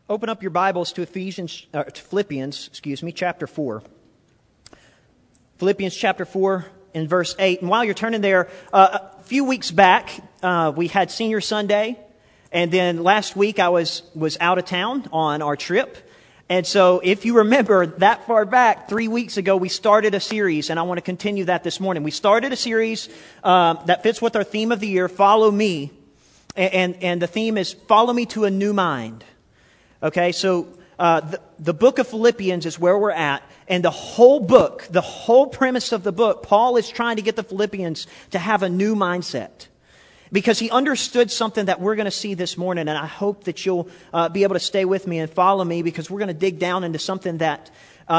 Open up your Bibles to Philippians, chapter 4. Philippians chapter 4 and verse 8. And while you're turning there, a few weeks back, we had Senior Sunday. And then last week I was out of town on our trip. And so if you remember that far back, 3 weeks ago, we started a series, and I want to continue that this morning. We started a series that fits with our theme of the year, Follow Me. And the theme is Follow Me to a New Mind. Okay, so the book of Philippians is where we're at. And the whole book, the whole premise of the book, Paul is trying to get the Philippians to have a new mindset. Because he understood something that we're going to see this morning. And I hope that you'll be able to stay with me and follow me, because we're going to dig down into something that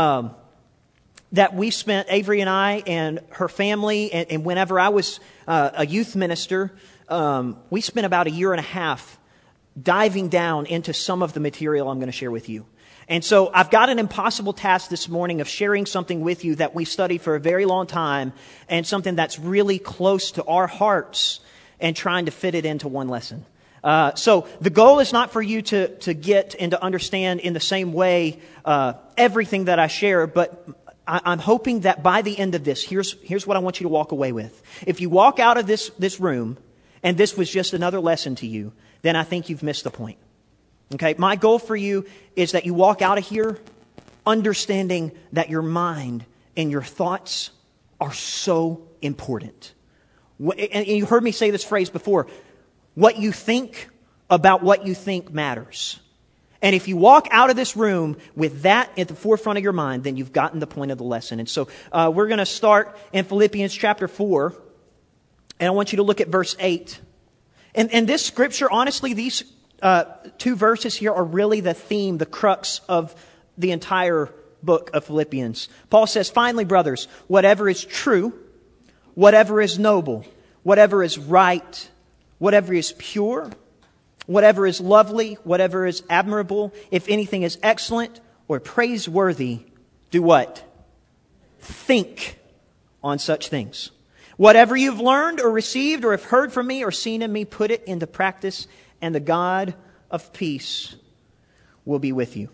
we spent, Avery and I and her family, and whenever I was a youth minister, we spent about a year and a half diving down into some of the material I'm going to share with you. And so I've got an impossible task this morning of sharing something with you that we studied for a very long time, and something that's really close to our hearts, and trying to fit it into one lesson. So the goal is not for you to get and to understand in the same way everything that I share, but I'm hoping that by the end of this, here's what I want you to walk away with. If you walk out of this room and this was just another lesson to you, then I think you've missed the point. Okay, my goal for you is that you walk out of here understanding that your mind and your thoughts are so important. And you heard me say this phrase before: what you think about what you think matters. And if you walk out of this room with that at the forefront of your mind, then you've gotten the point of the lesson. And so we're going to start in Philippians chapter 4, and I want you to look at verse 8. And this scripture, honestly, these two verses here are really the theme, the crux of the entire book of Philippians. Paul says, "Finally, brothers, whatever is true, whatever is noble, whatever is right, whatever is pure, whatever is lovely, whatever is admirable, if anything is excellent or praiseworthy, do what? Think on such things. Whatever you've learned or received or have heard from me or seen in me, put it into practice, and the God of peace will be with you."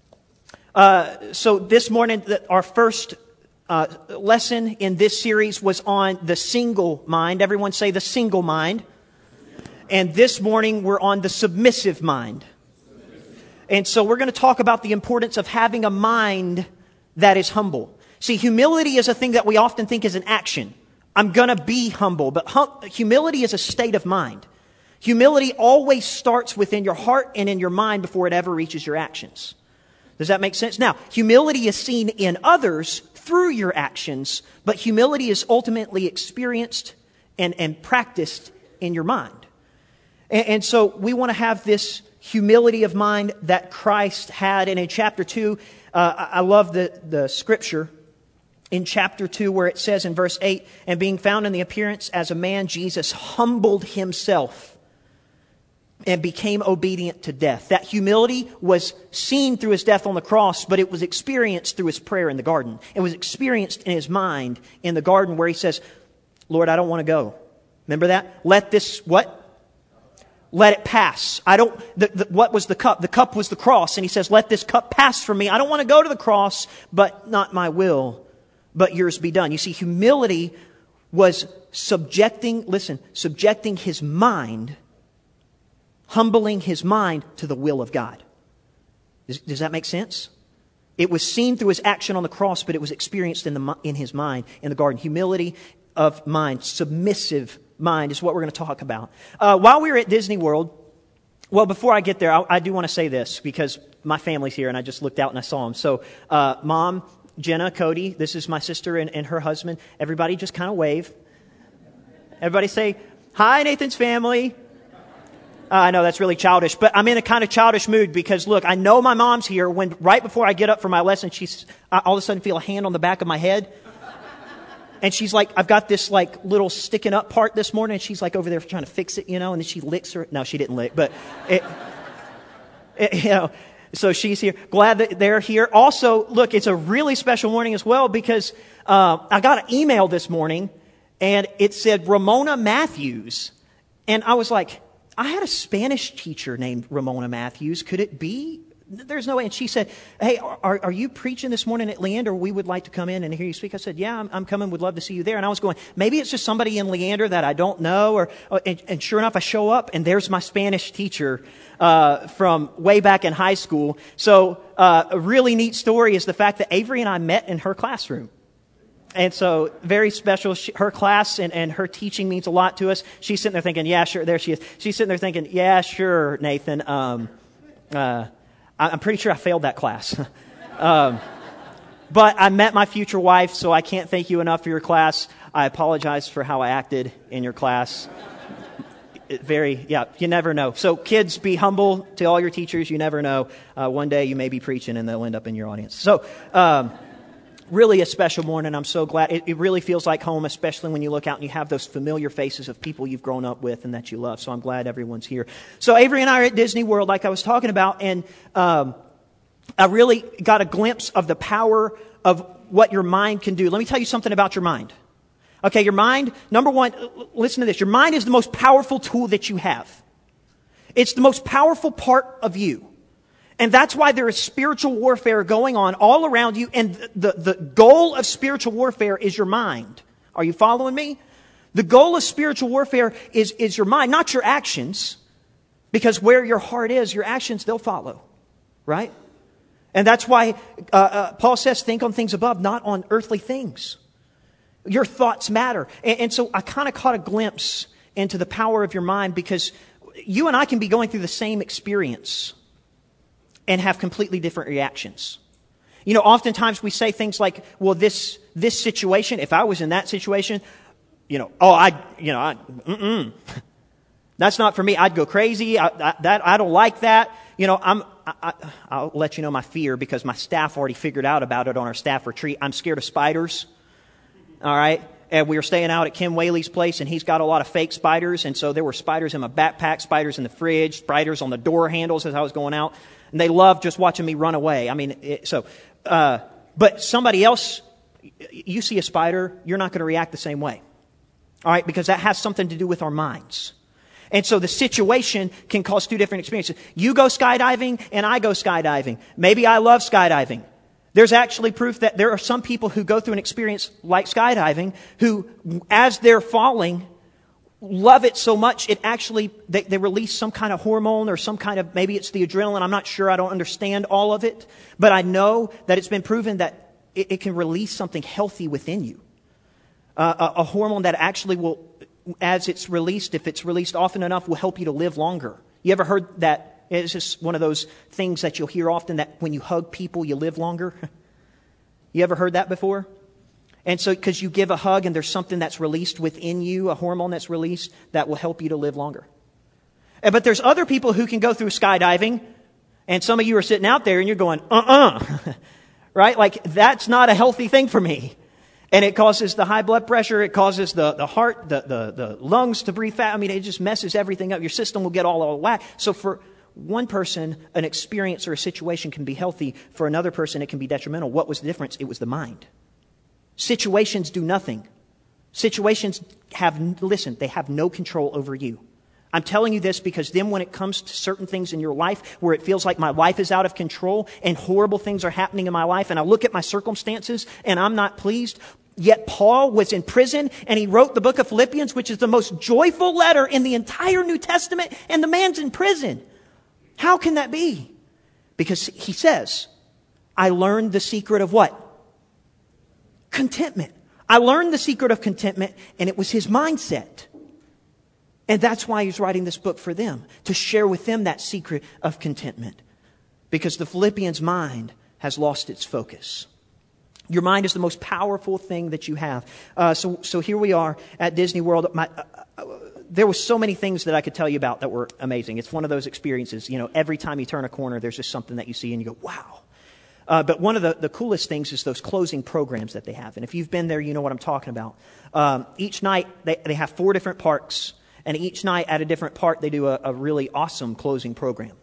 So this morning, our first lesson in this series was on the single mind. Everyone say the single mind. And this morning we're on the submissive mind. And so we're going to talk about the importance of having a mind that is humble. See, humility is a thing that we often think is an action. I'm going to be humble. But humility is a state of mind. Humility always starts within your heart and in your mind before it ever reaches your actions. Does that make sense? Now, humility is seen in others through your actions, but humility is ultimately experienced and practiced in your mind. And so we want to have this humility of mind that Christ had. And in chapter 2, I love the scripture in chapter 2 where it says in verse 8, "And being found in the appearance as a man, Jesus humbled himself and became obedient to death." That humility was seen through his death on the cross, but it was experienced through his prayer in the garden. It was experienced in his mind in the garden where he says, "Lord, I don't want to go." Remember that? Let this, what? Let it pass. What was the cup? The cup was the cross. And he says, "Let this cup pass from me. I don't want to go to the cross, but not my will, but yours be done." You see, humility was subjecting his mind, humbling his mind to the will of God. Does that make sense? It was seen through his action on the cross, but it was experienced in his mind in the garden. Humility of mind, submissive mind is what we're going to talk about. While we were at Disney World, well, before I get there, I do want to say this because my family's here and I just looked out and I saw them. So, Mom, Jenna, Cody, this is my sister and her husband. Everybody just kind of wave. Everybody say, "Hi, Nathan's family." I know that's really childish, but I'm in a kind of childish mood because, look, I know my mom's here when right before I get up for my lesson, I all of a sudden feel a hand on the back of my head. And she's like, I've got this like little sticking up part this morning. And she's like over there trying to fix it, and then she licks her. No, she didn't lick, but so she's here. Glad that they're here. Also, look, it's a really special morning as well because I got an email this morning and it said Ramona Matthews. And I was like, I had a Spanish teacher named Ramona Matthews. Could it be there's no way. And she said, hey, are you preaching this morning at Leander? We would like to come in and hear you speak. I said, yeah, I'm coming. Would love to see you there. And I was going, maybe it's just somebody in Leander that I don't know. And sure enough, I show up and there's my Spanish teacher from way back in high school. So a really neat story is the fact that Avery and I met in her classroom. And so very special. Her class and her teaching means a lot to us. She's sitting there thinking, yeah, sure. There she is. She's sitting there thinking, yeah, sure, Nathan. I'm pretty sure I failed that class. But I met my future wife, so I can't thank you enough for your class. I apologize for how I acted in your class. You never know. So kids, be humble to all your teachers. You never know. One day you may be preaching and they'll end up in your audience. So, really a special morning. I'm so glad. It really feels like home, especially when you look out and you have those familiar faces of people you've grown up with and that you love. So I'm glad everyone's here. So Avery and I are at Disney World, like I was talking about, and I really got a glimpse of the power of what your mind can do. Let me tell you something about your mind. Okay, your mind, number one, listen to this. Your mind is the most powerful tool that you have. It's the most powerful part of you. And that's why there is spiritual warfare going on all around you. And the goal of spiritual warfare is your mind. Are you following me? The goal of spiritual warfare is your mind, not your actions. Because where your heart is, your actions, they'll follow. Right? And that's why Paul says, think on things above, not on earthly things. Your thoughts matter. And so I kind of caught a glimpse into the power of your mind, because you and I can be going through the same experience and have completely different reactions. You know, oftentimes we say things like, well, this situation, if I was in that situation, that's not for me. I'd go crazy. I don't like that. You know, I'll let you know my fear, because my staff already figured out about it on our staff retreat. I'm scared of spiders. All right. And we were staying out at Kim Whaley's place, and he's got a lot of fake spiders. And so there were spiders in my backpack, spiders in the fridge, spiders on the door handles as I was going out. And they loved just watching me run away. I mean, but somebody else, you see a spider, you're not going to react the same way. All right. Because that has something to do with our minds. And so the situation can cause two different experiences. You go skydiving and I go skydiving. Maybe I love skydiving. There's actually proof that there are some people who go through an experience like skydiving who, as they're falling, love it so much, it actually, they release some kind of hormone or some kind of, maybe it's the adrenaline. I'm not sure. I don't understand all of it. But I know that it's been proven that it can release something healthy within you. A hormone that actually will, as it's released, if it's released often enough, will help you to live longer. You ever heard that? It's just one of those things that you'll hear often, that when you hug people, you live longer. You ever heard that before? And so, because you give a hug and there's something that's released within you, a hormone that's released that will help you to live longer. But there's other people who can go through skydiving, and some of you are sitting out there and you're going, right? Like, that's not a healthy thing for me. And it causes the high blood pressure. It causes the heart, the lungs to breathe fast. I mean, it just messes everything up. Your system will get all out of whack. So for one person, an experience or a situation can be healthy. For another person, it can be detrimental. What was the difference? It was the mind. Situations do nothing. Situations they have no control over you. I'm telling you this because then when it comes to certain things in your life where it feels like my life is out of control and horrible things are happening in my life, and I look at my circumstances and I'm not pleased, yet Paul was in prison and he wrote the book of Philippians, which is the most joyful letter in the entire New Testament, and the man's in prison. How can that be? Because he says, I learned the secret of what? Contentment. I learned the secret of contentment, and it was his mindset. And that's why he's writing this book for them, to share with them that secret of contentment. Because the Philippians' mind has lost its focus. Your mind is the most powerful thing that you have. So here we are at Disney World. There were so many things that I could tell you about that were amazing. It's one of those experiences, you know, every time you turn a corner, there's just something that you see and you go, wow. But one of the coolest things is those closing programs that they have. And if you've been there, you know what I'm talking about. Each night, they have 4 different parks. And each night at a different park, they do a really awesome closing program.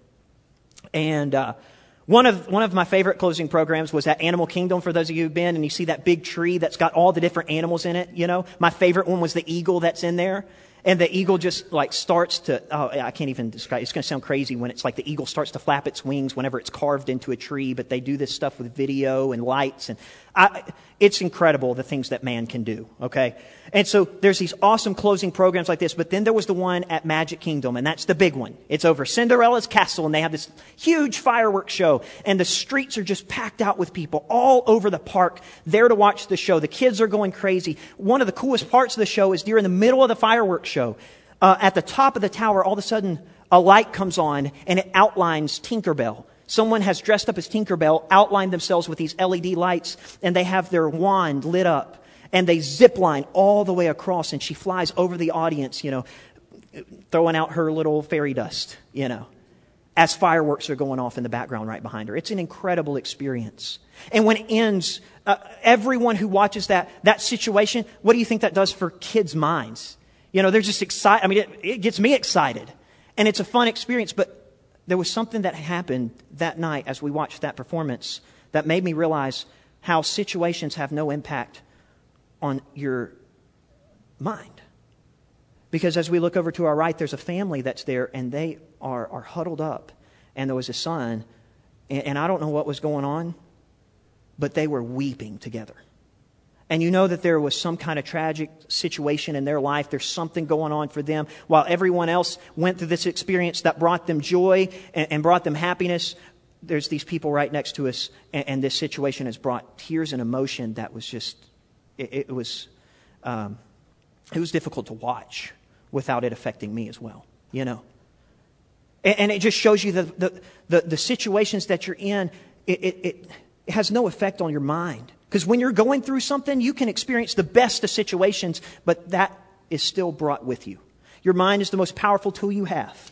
And one of my favorite closing programs was at Animal Kingdom, for those of you who've been, and you see that big tree that's got all the different animals in it, you know. My favorite one was the eagle that's in there. And the eagle just like starts to, I can't even describe, it's going to sound crazy when it's like the eagle starts to flap its wings whenever it's carved into a tree, but they do this stuff with video and lights, and it's incredible the things that man can do, okay? And so there's these awesome closing programs like this, but then there was the one at Magic Kingdom, and that's the big one. It's over Cinderella's castle, and they have this huge fireworks show, and the streets are just packed out with people all over the park there to watch the show. The kids are going crazy. One of the coolest parts of the show is during the middle of the fireworks show. At the top of the tower, all of a sudden, a light comes on, and it outlines Tinkerbell. Someone has dressed up as Tinkerbell, outlined themselves with these LED lights, and they have their wand lit up. And they zip line all the way across, and she flies over the audience, throwing out her little fairy dust, as fireworks are going off in the background right behind her. It's an incredible experience. And when it ends, everyone who watches that situation, what do you think that does for kids' minds? They're just excited. I mean, it gets me excited. And it's a fun experience. But there was something that happened that night as we watched that performance that made me realize how situations have no impact on your mind. Because as we look over to our right, there's a family that's there, and they are huddled up. And there was a son, and I don't know what was going on, but they were weeping together. And you know that there was some kind of tragic situation in their life. There's something going on for them. While everyone else went through this experience that brought them joy and brought them happiness, there's these people right next to us, and this situation has brought tears and emotion that was just... It was difficult to watch without it affecting me as well, And it just shows you the situations that you're in, it has no effect on your mind. Because when you're going through something, you can experience the best of situations, but that is still brought with you. Your mind is the most powerful tool you have.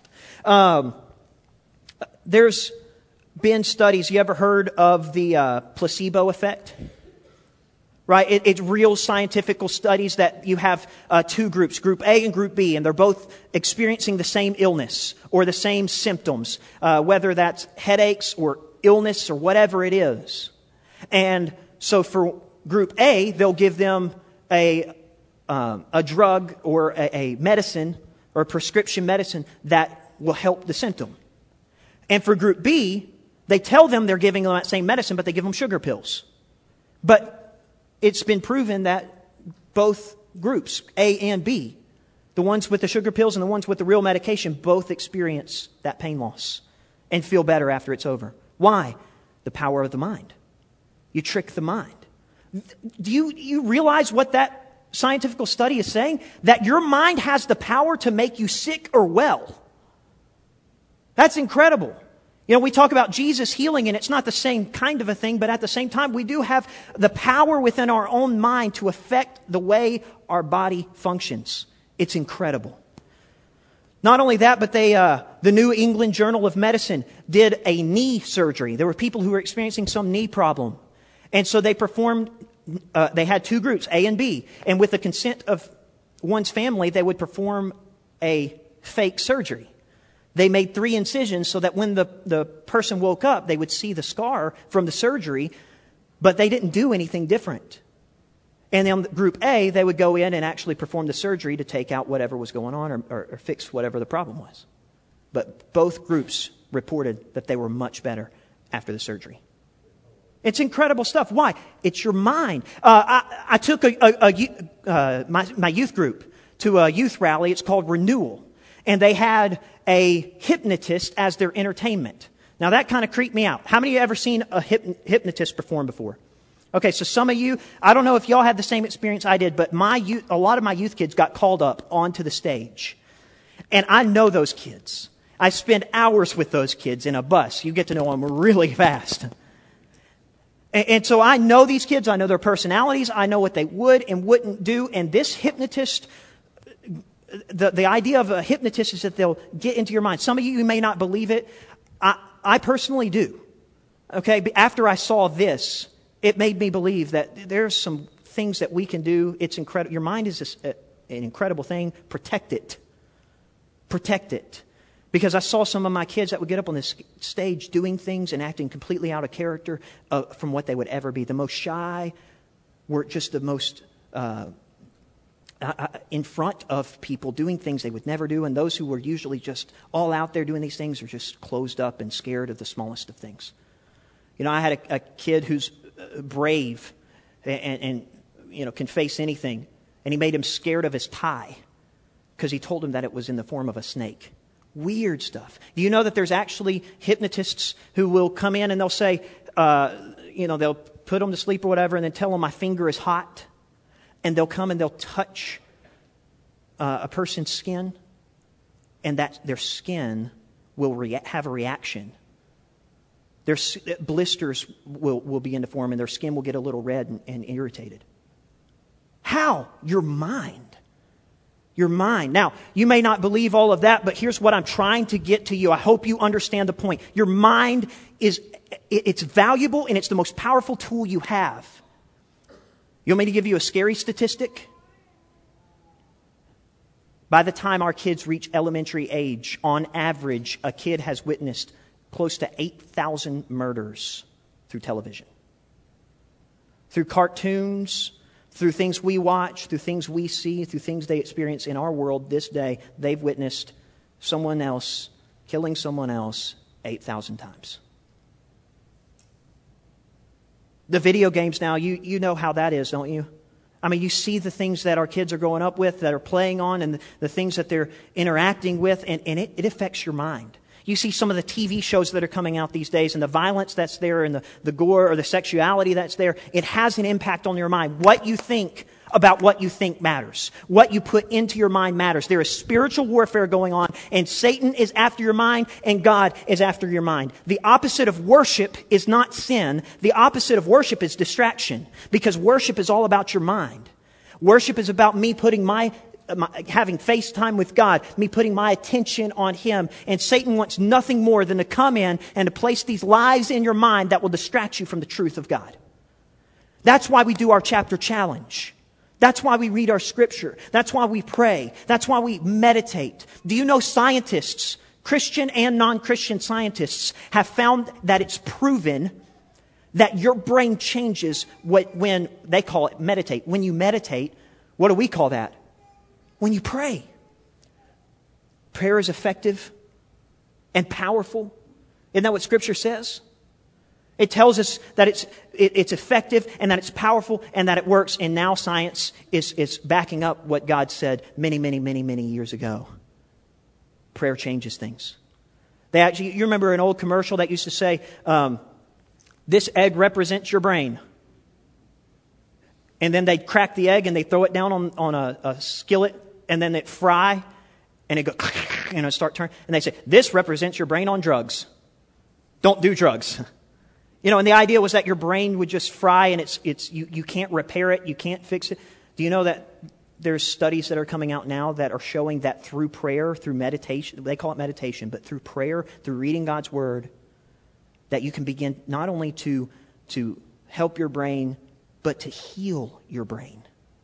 There's been studies, you ever heard of the placebo effect? Right? It's real scientific studies that you have two groups, Group A and Group B, and they're both experiencing the same illness or the same symptoms, whether that's headaches or illness or whatever it is. And so for Group A, they'll give them a drug or a medicine or a prescription medicine that will help the symptom. And for Group B, they tell them they're giving them that same medicine, but they give them sugar pills. But it's been proven that both groups, A and B, the ones with the sugar pills and the ones with the real medication, both experience that pain loss and feel better after it's over. Why? The power of the mind. You trick the mind. Do you realize what that scientific study is saying? That your mind has the power to make you sick or well. That's incredible. We talk about Jesus healing, and it's not the same kind of a thing, but at the same time, we do have the power within our own mind to affect the way our body functions. It's incredible. Not only that, but the New England Journal of Medicine did a knee surgery. There were people who were experiencing some knee problem. And so they performed, they had two groups, A and B. And with the consent of one's family, they would perform a fake surgery. They made 3 incisions so that when the person woke up, they would see the scar from the surgery, but they didn't do anything different. And then Group A, they would go in and actually perform the surgery to take out whatever was going on or fix whatever the problem was. But both groups reported that they were much better after the surgery. It's incredible stuff. Why? It's your mind. I took my youth group to a youth rally. It's called Renewal. And they had a hypnotist as their entertainment. Now that kind of creeped me out. How many of you ever seen a hypnotist perform before? Okay, so some of you, I don't know if y'all had the same experience I did, but a lot of my youth kids got called up onto the stage. And I know those kids. I spend hours with those kids in a bus. You get to know them really fast. And so I know these kids. I know their personalities. I know what they would and wouldn't do. And this hypnotist, the idea of a hypnotist is that they'll get into your mind. Some of you may not believe it. I personally do. Okay, after I saw this, it made me believe that there's some things that we can do. It's incredible. Your mind is an incredible thing. Protect it. Protect it. Because I saw some of my kids that would get up on this stage doing things and acting completely out of character from what they would ever be. The most shy were just the most in front of people doing things they would never do, and those who were usually just all out there doing these things are just closed up and scared of the smallest of things. I had a kid who's brave and can face anything, and he made him scared of his tie because he told him that it was in the form of a snake. Weird stuff. Do you know that there's actually hypnotists who will come in and they'll say, they'll put them to sleep or whatever and then tell them my finger is hot, and they'll come and they'll touch a person's skin, and that their skin will have a reaction. Their blisters will begin to form, and their skin will get a little red and irritated. How? Your mind. Your mind. Now, you may not believe all of that, but here's what I'm trying to get to you. I hope you understand the point. Your mind it's valuable, and it's the most powerful tool you have. You want me to give you a scary statistic? By the time our kids reach elementary age, on average, a kid has witnessed close to 8,000 murders through television. Through cartoons, through things we watch, through things we see, through things they experience in our world this day, they've witnessed someone else killing someone else 8,000 times. The video games now, you know how that is, don't you? I mean, you see the things that our kids are growing up with, that are playing on, and the things that they're interacting with, and it affects your mind. You see some of the TV shows that are coming out these days, and the violence that's there, and the gore or the sexuality that's there. It has an impact on your mind. What you think about what you think matters. What you put into your mind matters. There is spiritual warfare going on, and Satan is after your mind, and God is after your mind. The opposite of worship is not sin. The opposite of worship is distraction, because worship is all about your mind. Worship is about me putting having FaceTime with God, me putting my attention on Him. And Satan wants nothing more than to come in and to place these lies in your mind that will distract you from the truth of God. That's why we do our chapter challenge. That's why we read our scripture. That's why we pray. That's why we meditate. Do you know scientists, Christian and non-Christian scientists, have found that it's proven that your brain changes when they call it meditate. When you meditate, what do we call that? When you pray. Prayer is effective and powerful. Isn't that what Scripture says? It tells us that it's effective and that it's powerful and that it works. And now science is backing up what God said many, many, many, many years ago. Prayer changes things. You remember an old commercial that used to say, this egg represents your brain. And then they'd crack the egg and they'd throw it down on a skillet, and then it'd fry and it'd go, it'd start turning. And they say, this represents your brain on drugs. Don't do drugs. And the idea was that your brain would just fry, and you can't repair it, you can't fix it. Do you know that there's studies that are coming out now that are showing that through prayer, through meditation, they call it meditation, but through prayer, through reading God's Word, that you can begin not only to help your brain, but to heal your brain.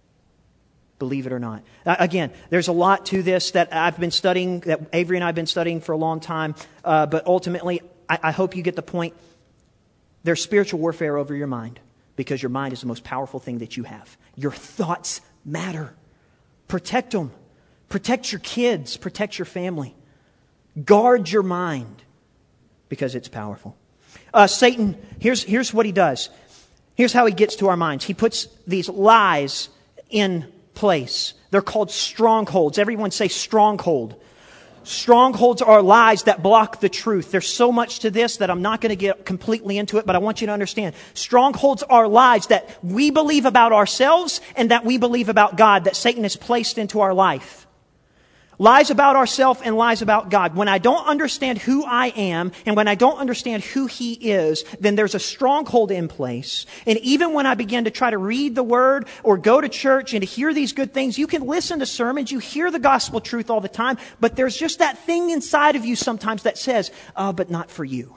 Believe it or not. Again, there's a lot to this that I've been studying, that Avery and I have been studying for a long time, but ultimately, I hope you get the point. There's spiritual warfare over your mind, because your mind is the most powerful thing that you have. Your thoughts matter. Protect them. Protect your kids. Protect your family. Guard your mind, because it's powerful. Satan, here's what he does. Here's how he gets to our minds. He puts these lies in place. They're called strongholds. Everyone say stronghold. Strongholds are lies that block the truth. There's so much to this that I'm not going to get completely into it, but I want you to understand. Strongholds are lies that we believe about ourselves and that we believe about God, that Satan has placed into our life. Lies about ourselves and lies about God. When I don't understand who I am and when I don't understand who He is, then there's a stronghold in place. And even when I begin to try to read the Word or go to church and to hear these good things, you can listen to sermons, you hear the gospel truth all the time, but there's just that thing inside of you sometimes that says, but not for you.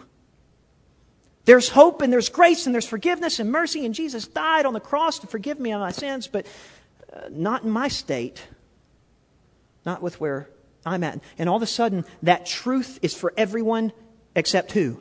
There's hope and there's grace and there's forgiveness and mercy, and Jesus died on the cross to forgive me of my sins, but not in my state. Not with where I'm at. And all of a sudden, that truth is for everyone except who?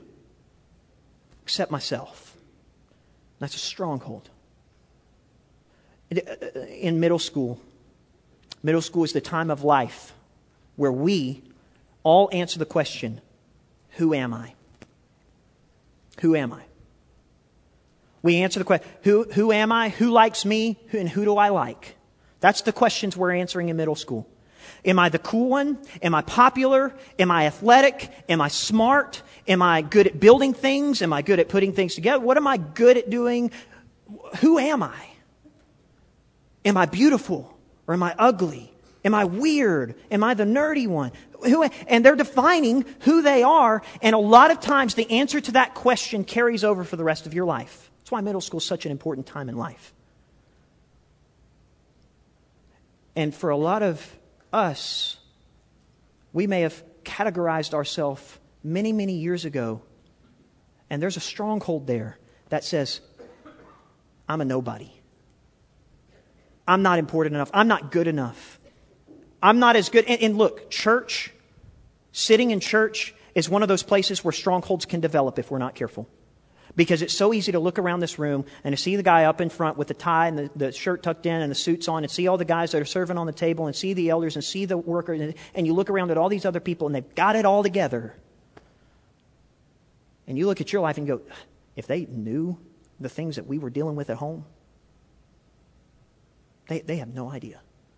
Except myself. That's a stronghold. In middle school, Middle school is the time of life where we all answer the question, who am I? Who am I? We answer the question, who am I? Who likes me? And who do I like? That's the questions we're answering in middle school. Am I the cool one? Am I popular? Am I athletic? Am I smart? Am I good at building things? Am I good at putting things together? What am I good at doing? Who am I? Am I beautiful or am I ugly? Am I weird? Am I the nerdy one? And they're defining who they are. And a lot of times the answer to that question carries over for the rest of your life. That's why middle school is such an important time in life. And for a lot of us, we may have categorized ourselves many, many years ago. And there's a stronghold there that says, I'm a nobody. I'm not important enough. I'm not good enough. I'm not as good. And look, church, sitting in church is one of those places where strongholds can develop if we're not careful. Because it's so easy to look around this room and to see the guy up in front with the tie and the shirt tucked in and the suits on and see all the guys that are serving on the table and see the elders and see the workers. And you look around at all these other people and they've got it all together. And you look at your life and go, if they knew the things that we were dealing with at home, they have no idea.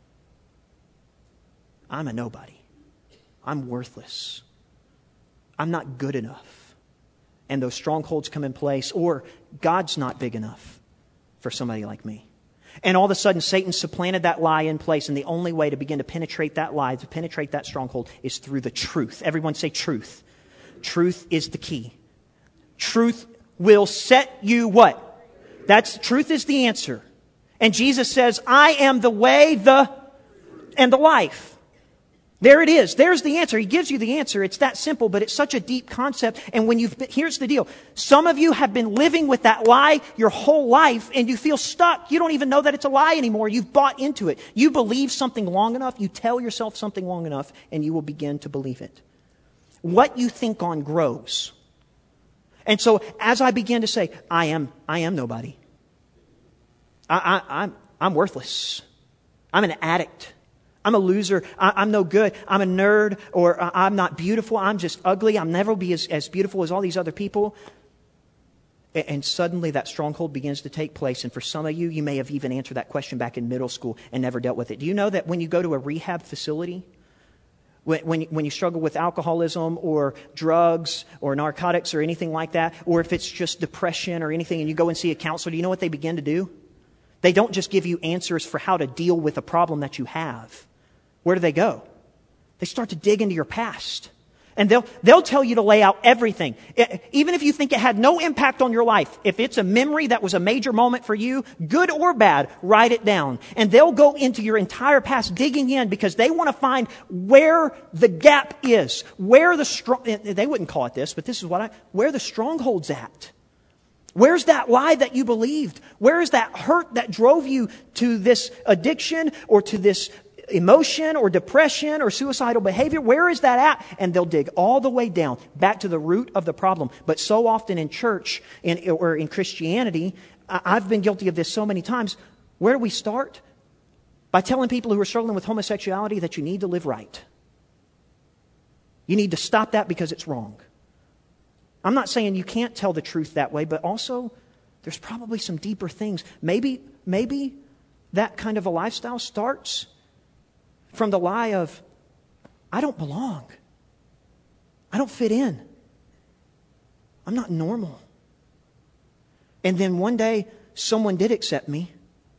I'm a nobody. I'm worthless. I'm not good enough. And those strongholds come in place, or God's not big enough for somebody like me. And all of a sudden, Satan supplanted that lie in place, and the only way to begin to penetrate that lie, to penetrate that stronghold, is through the truth. Everyone say truth. Truth is the key. Truth will set you what? Truth is the answer. And Jesus says, I am the way, and the life. There it is. There's the answer. He gives you the answer. It's that simple, but it's such a deep concept. And here's the deal. Some of you have been living with that lie your whole life and you feel stuck. You don't even know that it's a lie anymore. You've bought into it. You believe something long enough, you tell yourself something long enough, and you will begin to believe it. What you think on grows. And so as I began to say, I am nobody. I'm worthless. I'm an addict. I'm a loser. I'm no good. I'm a nerd, or I'm not beautiful. I'm just ugly. I'll never be as beautiful as all these other people. And suddenly that stronghold begins to take place. And for some of you, you may have even answered that question back in middle school and never dealt with it. Do you know that when you go to a rehab facility, when you struggle with alcoholism or drugs or narcotics or anything like that, or if it's just depression or anything and you go and see a counselor, do you know what they begin to do? They don't just give you answers for how to deal with a problem that you have. Where do they go? They start to dig into your past. And they'll tell you to lay out everything. Even if you think it had no impact on your life, if it's a memory that was a major moment for you, good or bad, write it down. And they'll go into your entire past digging in because they want to find where the gap is, where they wouldn't call it this, but this is where the stronghold's at. Where's that lie that you believed? Where is that hurt that drove you to this addiction or to this emotion or depression or suicidal behavior? Where is that at? And they'll dig all the way down, back to the root of the problem. But so often in church or in Christianity, I've been guilty of this so many times. Where do we start? By telling people who are struggling with homosexuality that you need to live right. You need to stop that because it's wrong. I'm not saying you can't tell the truth that way, but also there's probably some deeper things. Maybe that kind of a lifestyle starts from the lie of, I don't belong. I don't fit in. I'm not normal. And then one day, someone did accept me,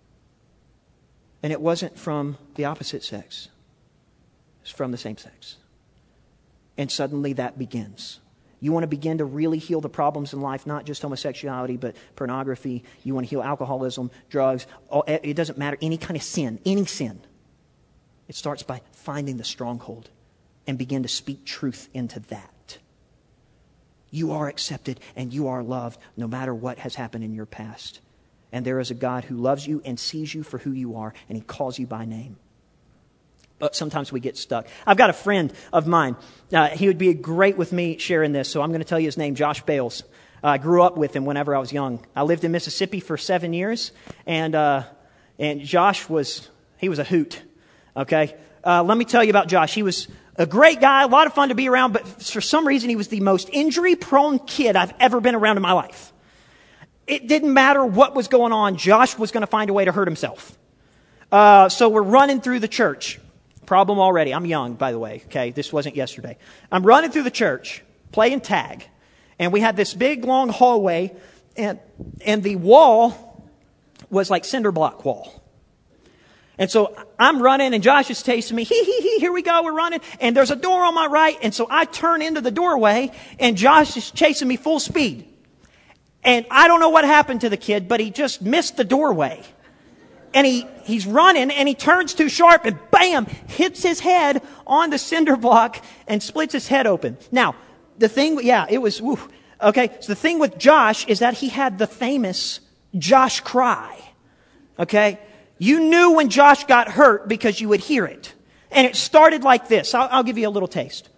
and it wasn't from the opposite sex. It's from the same sex. And suddenly that begins. You want to begin to really heal the problems in life, not just homosexuality, but pornography. You want to heal alcoholism, drugs. It doesn't matter. Any kind of sin. Any sin. It starts by finding the stronghold and begin to speak truth into that. You are accepted and you are loved no matter what has happened in your past. And there is a God who loves you and sees you for who you are, and He calls you by name. But sometimes we get stuck. I've got a friend of mine. He would be great with me sharing this, so I'm going to tell you his name, Josh Bales. I grew up with him whenever I was young. I lived in Mississippi for 7 years, and Josh was a hoot. Okay? Let me tell you about Josh. He was a great guy, a lot of fun to be around, but for some reason he was the most injury-prone kid I've ever been around in my life. It didn't matter what was going on. Josh was going to find a way to hurt himself. So we're running through the church. Problem already. I'm young, by the way. Okay, this wasn't yesterday. I'm running through the church, playing tag. And we had this big, long hallway, and the wall was like cinder block wall. And so I'm running, and Josh is chasing me. Here we go, we're running. And there's a door on my right, and so I turn into the doorway, and Josh is chasing me full speed. And I don't know what happened to the kid, but he just missed the doorway. And he's running, and he turns too sharp, and bam, hits his head on the cinder block and splits his head open. Now, the thing, it was, woo. Okay, so the thing with Josh is that he had the famous Josh cry. Okay? You knew when Josh got hurt because you would hear it. And it started like this. I'll give you a little taste.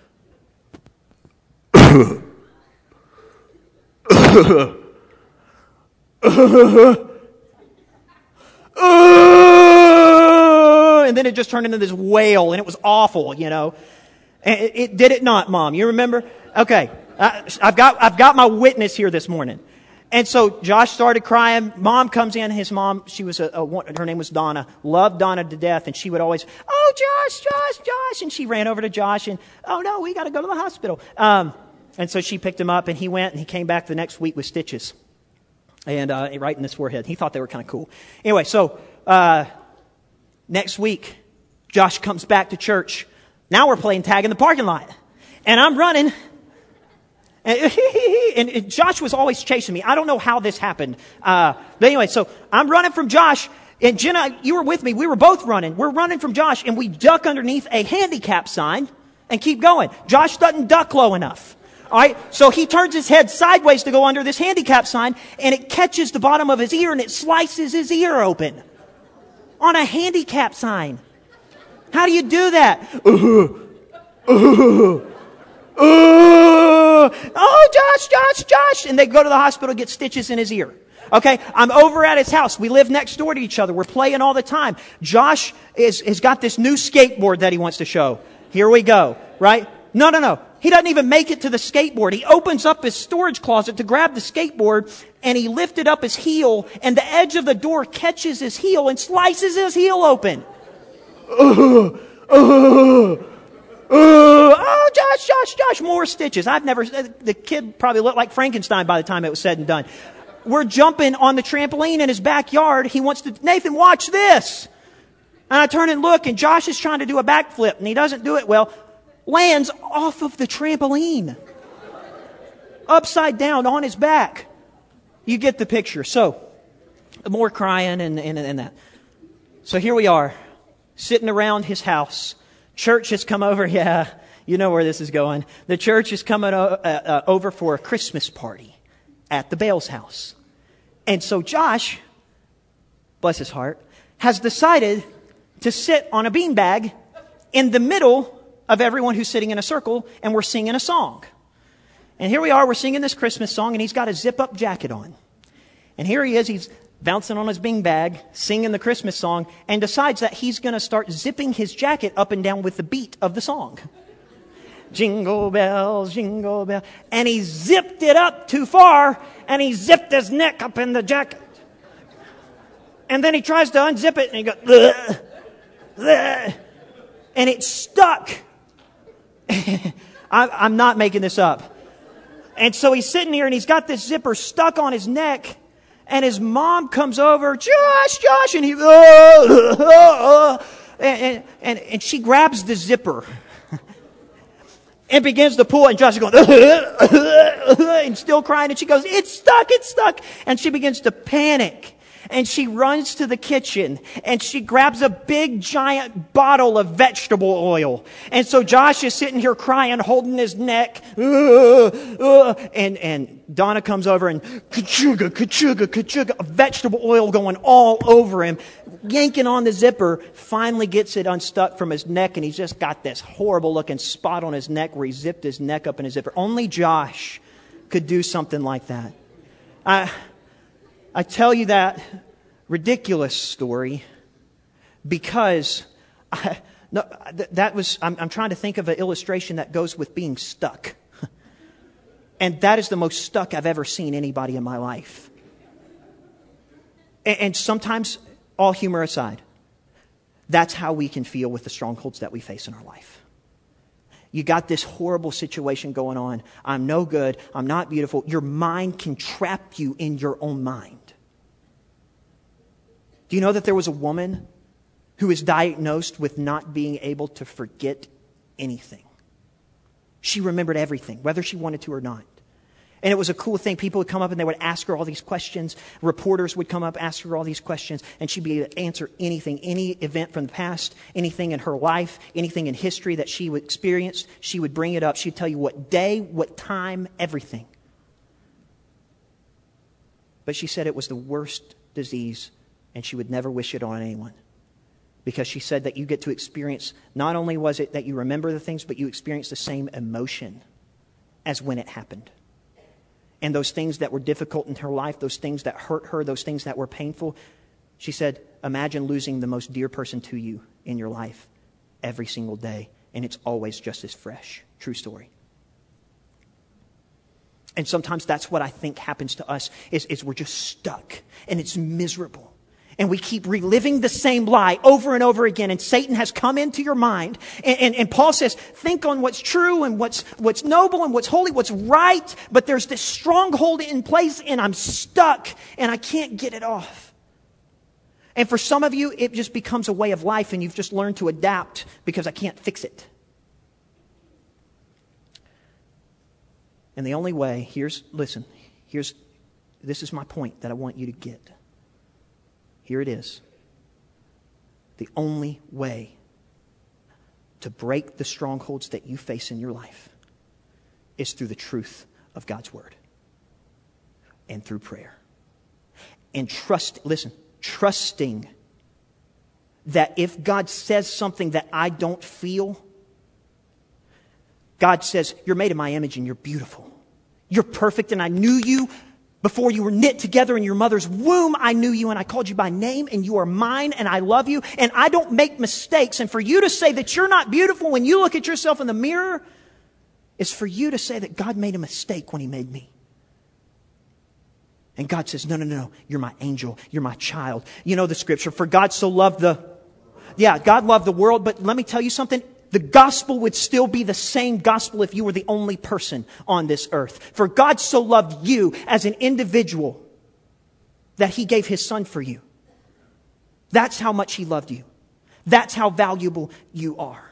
And then it just turned into this wail, and it was awful, you know. And it did it not, Mom? You remember? Okay. I've got my witness here this morning. And so Josh started crying. Mom comes in. His mom, she was her name was Donna. Loved Donna to death. And she would always, oh, Josh. And she ran over to Josh and, oh no, we got to go to the hospital. And so she picked him up, and he went, and he came back the next week with stitches. And right in his forehead. He thought they were kind of cool. Anyway, so next week, Josh comes back to church. Now we're playing tag in the parking lot. And I'm running. And Josh was always chasing me. I don't know how this happened. But anyway, so I'm running from Josh. And Jenna, you were with me. We were both running. We're running from Josh, and we duck underneath a handicap sign and keep going. Josh doesn't duck low enough. All right, so he turns his head sideways to go under this handicap sign, and it catches the bottom of his ear, and it slices his ear open on a handicap sign. How do you do that? Oh, Josh. And they go to the hospital, get stitches in his ear. Okay, I'm over at his house. We live next door to each other. We're playing all the time. Josh has got this new skateboard that he wants to show. Here we go, right? No. He doesn't even make it to the skateboard. He opens up his storage closet to grab the skateboard, and he lifted up his heel, and the edge of the door catches his heel and slices his heel open. Oh, Josh, more stitches. The kid probably looked like Frankenstein by the time it was said and done. We're jumping on the trampoline in his backyard. He wants to, Nathan, watch this. And I turn and look, and Josh is trying to do a backflip, and he doesn't do it well. Lands off of the trampoline. Upside down on his back. You get the picture. So, more crying and that. So here we are, sitting around his house. Church has come over. Yeah, you know where this is going. The church is coming over for a Christmas party at the Bales house. And so Josh, bless his heart, has decided to sit on a beanbag in the middle of everyone who's sitting in a circle, and we're singing a song. And here we are, we're singing this Christmas song, and he's got a zip-up jacket on. And here he is, he's bouncing on his beanbag, singing the Christmas song, and decides that he's going to start zipping his jacket up and down with the beat of the song. Jingle bells, jingle bells. And he zipped it up too far, and he zipped his neck up in the jacket. And then he tries to unzip it, and he goes, bleh, bleh, and it's stuck. I'm not making this up. And so he's sitting here, and he's got this zipper stuck on his neck, and his mom comes over, Josh, and he, and she grabs the zipper and begins to pull, and Josh is going, and still crying, and she goes, it's stuck, and she begins to panic. And she runs to the kitchen, and she grabs a big giant bottle of vegetable oil. And so Josh is sitting here crying, holding his neck. And Donna comes over and ka-chuga, vegetable oil going all over him, yanking on the zipper, finally gets it unstuck from his neck, and he's just got this horrible looking spot on his neck where he zipped his neck up in his zipper. Only Josh could do something like that. I tell you that ridiculous story because I'm trying to think of an illustration that goes with being stuck. And that is the most stuck I've ever seen anybody in my life. And sometimes, all humor aside, that's how we can feel with the strongholds that we face in our life. You got this horrible situation going on. I'm no good. I'm not beautiful. Your mind can trap you in your own mind. Do you know that there was a woman who was diagnosed with not being able to forget anything? She remembered everything, whether she wanted to or not. And it was a cool thing. People would come up and they would ask her all these questions. Reporters would come up, ask her all these questions, and she'd be able to answer anything, any event from the past, anything in her life, anything in history that she would experience. She would bring it up. She'd tell you what day, what time, everything. But she said it was the worst disease, and she would never wish it on anyone. Because she said that you get to experience, not only was it that you remember the things, but you experience the same emotion as when it happened. And those things that were difficult in her life, those things that hurt her, those things that were painful, she said, imagine losing the most dear person to you in your life every single day, and it's always just as fresh. True story. And sometimes that's what I think happens to us, is we're just stuck, and it's miserable. And we keep reliving the same lie over and over again. And Satan has come into your mind. And Paul says, think on what's true and what's noble and what's holy, what's right. But there's this stronghold in place and I'm stuck and I can't get it off. And for some of you, it just becomes a way of life and you've just learned to adapt because I can't fix it. And the only way, this is my point that I want you to get. Here it is. The only way to break the strongholds that you face in your life is through the truth of God's Word and through prayer. And trusting that if God says something that I don't feel, God says, you're made in my image and you're beautiful. You're perfect and I knew you. Before you were knit together in your mother's womb, I knew you and I called you by name and you are mine and I love you and I don't make mistakes. And for you to say that you're not beautiful when you look at yourself in the mirror is for you to say that God made a mistake when He made me. And God says, no, you're my angel. You're my child. You know the scripture, for God so loved God loved the world, but let me tell you something. The gospel would still be the same gospel if you were the only person on this earth. For God so loved you as an individual that He gave His Son for you. That's how much He loved you. That's how valuable you are.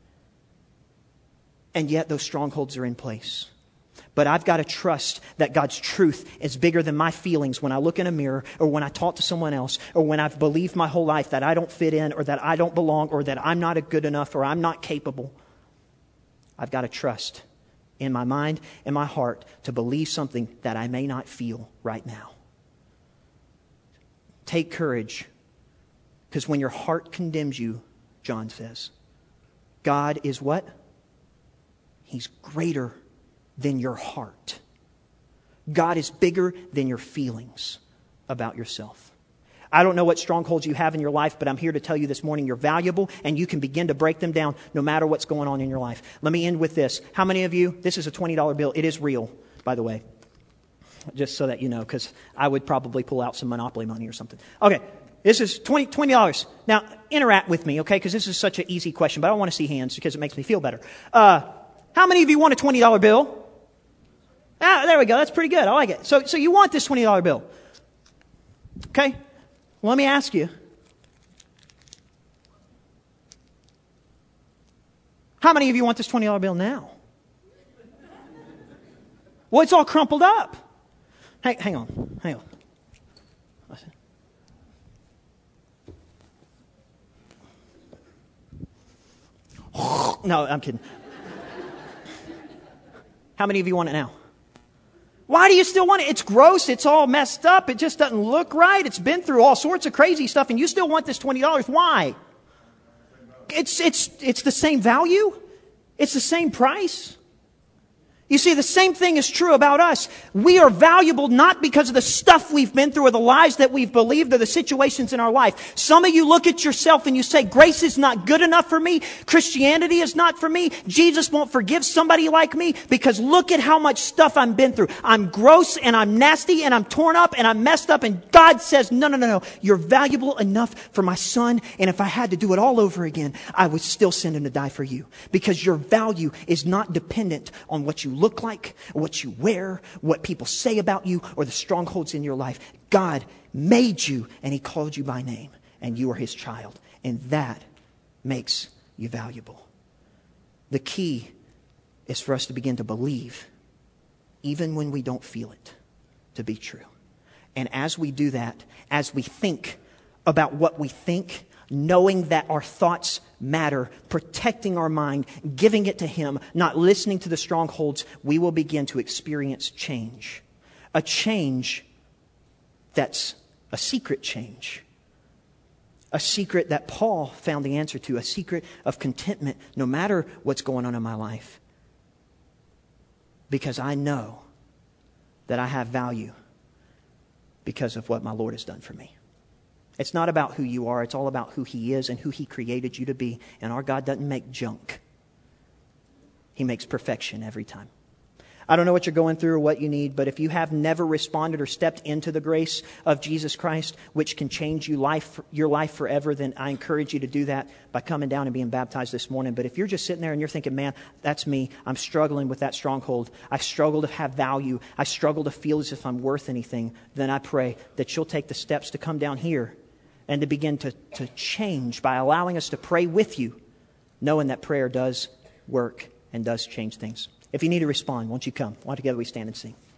And yet those strongholds are in place. But I've got to trust that God's truth is bigger than my feelings when I look in a mirror or when I talk to someone else or when I've believed my whole life that I don't fit in or that I don't belong or that I'm not good enough or I'm not capable. I've got to trust in my mind and my heart to believe something that I may not feel right now. Take courage, because when your heart condemns you, John says, God is what? He's greater than your heart. God is bigger than your feelings about yourself. I don't know what strongholds you have in your life, but I'm here to tell you this morning you're valuable and you can begin to break them down no matter what's going on in your life. Let me end with this. How many of you, this is a $20 bill. It is real, by the way. Just so that you know, because I would probably pull out some Monopoly money or something. Okay, this is $20. Now, interact with me, okay, because this is such an easy question, but I don't want to see hands because it makes me feel better. How many of you want a $20 bill? Ah, there we go. That's pretty good. I like it. So you want this $20 bill. Okay? Well, let me ask you. How many of you want this $20 bill now? Well, it's all crumpled up. Hang on. No, I'm kidding. How many of you want it now? Why do you still want it? It's gross. It's all messed up. It just doesn't look right. It's been through all sorts of crazy stuff, and you still want this $20. Why? It's the same value. It's the same price. You see, the same thing is true about us. We are valuable not because of the stuff we've been through or the lies that we've believed or the situations in our life. Some of you look at yourself and you say, grace is not good enough for me. Christianity is not for me. Jesus won't forgive somebody like me because look at how much stuff I've been through. I'm gross and I'm nasty and I'm torn up and I'm messed up. And God says, no. You're valuable enough for my son. And if I had to do it all over again, I would still send him to die for you because your value is not dependent on what you look like, what you wear, what people say about you, or the strongholds in your life. God made you and He called you by name, and you are His child. And that makes you valuable. The key is for us to begin to believe, even when we don't feel it to be true. And as we do that, as we think about what we think, knowing that our thoughts matter, protecting our mind, giving it to Him, not listening to the strongholds, we will begin to experience change. A change that's a secret change. A secret that Paul found the answer to. A secret of contentment no matter what's going on in my life. Because I know that I have value because of what my Lord has done for me. It's not about who you are. It's all about who He is and who He created you to be. And our God doesn't make junk. He makes perfection every time. I don't know what you're going through or what you need, but if you have never responded or stepped into the grace of Jesus Christ, which can change your life forever, then I encourage you to do that by coming down and being baptized this morning. But if you're just sitting there and you're thinking, man, that's me. I'm struggling with that stronghold. I struggle to have value. I struggle to feel as if I'm worth anything. Then I pray that you'll take the steps to come down here and to begin to change by allowing us to pray with you, knowing that prayer does work and does change things. If you need to respond, won't you come? Why don't together we stand and sing?